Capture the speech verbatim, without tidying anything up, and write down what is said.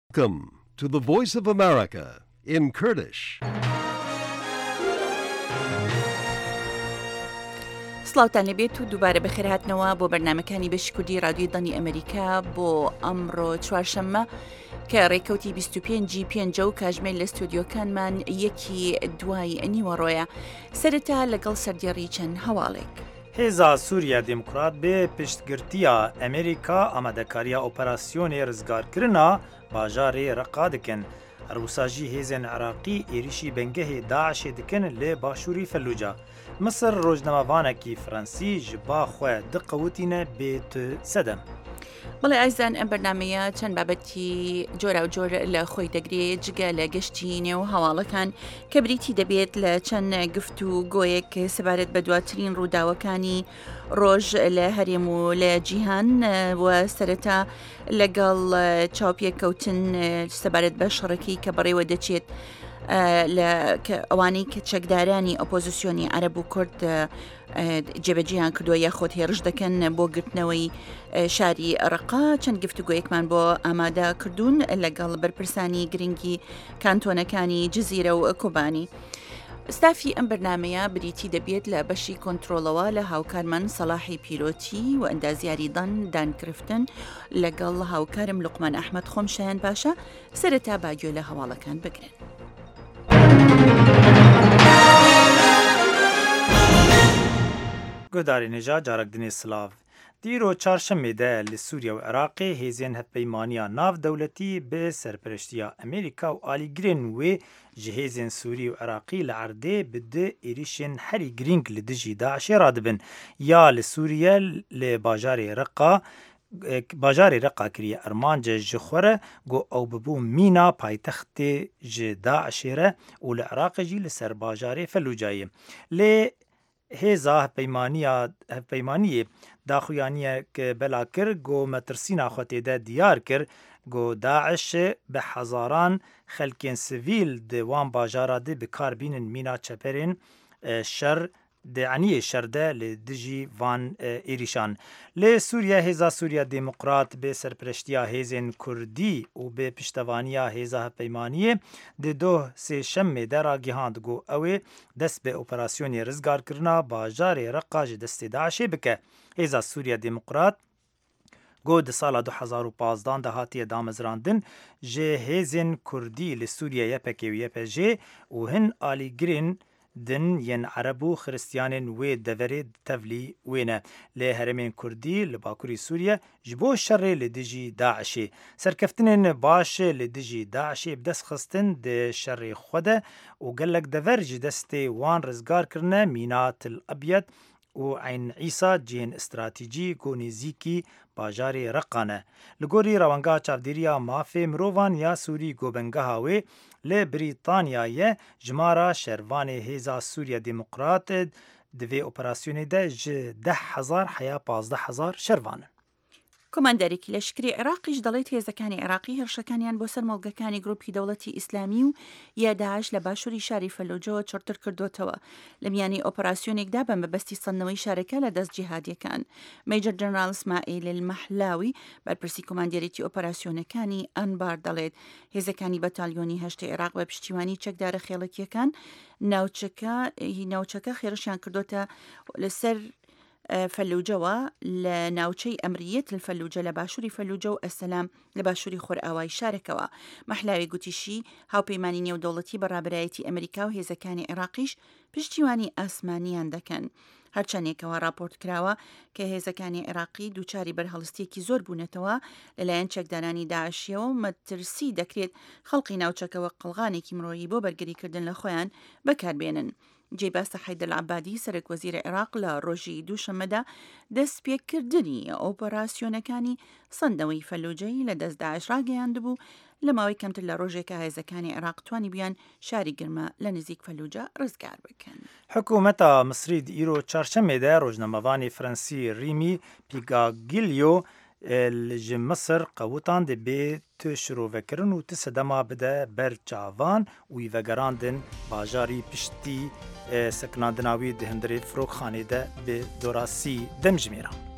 Welcome to the Voice of America in Kurdish. سڵاوتان لەبێت و دووبارە بەخێرهاتنەوە بۆ بەرنامەکانی بەشی کوردی رادیۆی دڵنی ئەمریکا بۆ ئەمڕۆ چوارشەممە کە ڕێکەوتی بیست و پێنج پێنج و کاژمێر لە ستودیۆکانمان یەکی دوای نیوەڕۆیە سەرەتا لەگەڵ سەردێڕی چەند هەواڵێک. هێزا سووریا دموکرات بێ پشتگirtiya ئەمریکا ئامادەکاریە ئۆپەراسیۆنی ڕزگارکردنا باژارê Reqa dikin. هەروساژی هێزên عێراقی êrişî bengehê Daişê dikin lê başûrî Felluca. Misir rojnamavanekî Fransî ji ba xwe diqewitîne bê tu sedem. بەڵێ ئایزان ئەم بەرنمەیە چەند بابەتی جۆرا و جۆر لە خۆی دەگرێت جگە لە گەشتی نێو هەواڵەکان کە بریتی دەبێت لە چەند گفت و گۆیەک سەبارەت بە دواترین ڕووداوەکانی ڕۆژ لە هەرێم و لە جیهان و سەرەتا لەگەڵ چاوپێککەوتن سەبارەت بە شەڕەکەی کە بەڕێوە دەچێت ئەوانەی کە چەکدارانی ئۆپۆزیسیۆنی عەرەب و کورد جێبەجێیان کردووە یاخۆت هێرش دەکەن بۆ گرتنەوەی شاری ڕەقا چەند گفتوگۆیەکمان بۆ ئامادە کردوون لەگەڵ بەرپرسانی گرنگی کانتۆنەکانی جزیرە و کۆبانی. ستافی ئەم بەرنمەیە بریتی دەبێت لە بەشی کۆنتترۆلەوە لە هاوکارمان سەلاحی پیرۆتی و ئەندازیاری دان دانگرفتن لەگەڵ هاوکارم لوقمان ئەحمەد خۆم شایان باشە سەرەتا باگوێ لە هەواڵەکان بگرن. گۆداری نێژا جارێک دنێ سلااف. دیرۆ çarşemê li Sûriya û Iraqê hêzên hevpeymaniya navdewletî bi serpirêştiya Amerîka û alîgirên wê ji hêzên Sûrî û Iraqî li erdê bi du êrişên herî girîng li dijî Daişê radibin. Ya li Sûriye li bajarê Reqa bajarê Reqa kiriye Ermanca ji xwe re got ew bibû mîna paytextê ji Daişê re û li Iraqê jî li ser bajarê Fellucayê. Lê hêza hevpeymaniyê daxuyaniyek bela kir got metirsîna xwe têde diyar kir got Daeş bi hezaran xelkên sivîl di wan bajara de bi kar bînin mîna çeperên şer di eniyê şer de li dijî van êrîşan. Lê Sûriya hêza Sûriya Demokrat bi serpirêştiya hêzên Kurdî û bi piştevaniya hêza hevpeymaniyê di doh sêşemê de ragihand got ew ê dest bi operasyonê rizgarkirina bajarê Reqa ji destê Daişê bike. Hêza Sûriya Demokrat got di sala du hezar û panzdeh de hatiye damezrandin ji hêzên Kurdî li Sûriya Y P K û Y P J û hin alîgirên din yên Ereb û Xristiyanên wê deverê tevlî wê ne. Lê herêmên Kurdî li Bakurî Sûriye ji bo şerê li dijî Daişê. Serkeftinên baş li dijî Daişê bi dest xistin di şerê xwe de û gelek dever ji destê wan rizgar kirine mîna Til Abyad û Eyn Îsa cihên stratîjî got nêzîkî bajarê Reqa ne. Li gorî rewengeha çavdêriya mafê mirovan ya Sûrî gobengeha wê li Brîtanyayê jimara şervanê hêza Sûriya Demokrat di vê operasyonê de ji deh hezar heya panzdeh hezar şervan in. کۆماندەرێکی لەشکری عێراقیش دەڵێت هێزەکانی عێراقی هێرشەکانیان بۆ سەر مەڵگەکانی گروپی دەوڵەتی ئیسلامی و یا داعش لە باشووری شاری فەلوجەوە چڕتر کردوتەوە لە میانی ئۆپەراسیۆنێکدا بە مەبەستی سەندنەوەی شارەکە لە دەست جیهادیەکان. میجر جەنەرال ئیسماعیل المەحلاوی بەرپرسی کۆماندێرێتی ئۆپەراسیۆنەکانی ئەنبار دەڵێت هێزەکانی بەتالیۆنی هەشتی عێراق بە پشتیوانی چەکدارە خێڵەکیەکان ناوچەکە ناوچەکە خێرشیان کردوتە لەسەر فەلوجەوە لە ناوچەی ئەمریەت لە فەلوجە لە باشووری فەلوجە و ئەسەلام لە باشووری خۆرئاوای شارێکەوە. مەحلاوی گوتیشی هاوپەیمانی نێودەوڵەتی بەڕابەرایەتی ئەمریکا و هێزەکانی عێراقیش پشتیوانی ئاسمانیان دەکەن. هەرچەندێکەوە راپۆرت کراوە کە هێزەکانی عێراقی دووچاری بەرهەڵستێکی زۆر بوونەتەوە لەلایەن چەکدارانی داعشیەوە و مەترسی دەکرێت خەڵقی ناوچەکەوە قەڵغانێکی مرۆیی بۆ بەرگریکردن لە خۆیان بەکاربێنن. جێباستە حەیدەر عەبادی سەرۆک وەزیرە عێراق لە ڕۆژی دووشەممەدا دەستپێکردنی ئۆپەراسیۆنەکانی سەندەوەی فەلوجەی لە دەست داعش ڕاگەیاندبوو لە ماوەی کەمتر لە ڕۆژێکە هێزەکانی عێراق توانی بیان شاری گرمە لە نزیک فەلوجە ڕزگار بکەن. حکوومەتە مصری ئیرۆ چارشەمێ de ڕۆژنامەوانی فەرەنسی ریمی پیگاگیلیۆ ji Misir qewutan dibê tu şirovekirin û tu sedema bide ber çavan û îvegerandin bajarî piştî sekinandina wî di hindirê firokxanê de bi dorasî demjimêra.